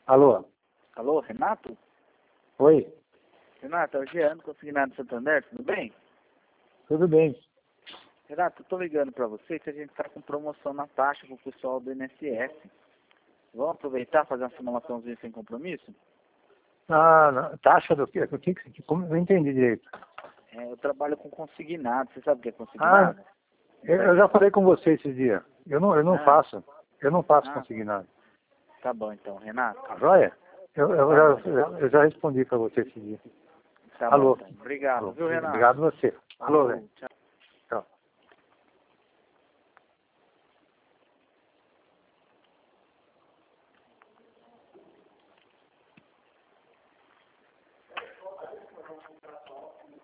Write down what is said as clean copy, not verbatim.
Alô? Alô, Renato? Oi? Renato, é o Jean, consignado Santander, tudo bem? Tudo bem? Renato, eu tô ligando pra você que a gente tá com promoção na taxa pro pessoal do INSS. Vamos aproveitar e fazer uma simulaçãozinha sem compromisso? Taxa do quê? Como não entendi direito. Eu trabalho com consignado, você sabe o que é Ah, consignado? eu já falei com você esses dias. Eu não Ah. faço. Eu não faço Ah, consignado. tá bom então, Renato. Tá joia? Eu já respondi para você esse dia. Tá bom Alô? então. Obrigado, Alô? viu, Renato? Obrigado a você. Alô, velho. Tchau.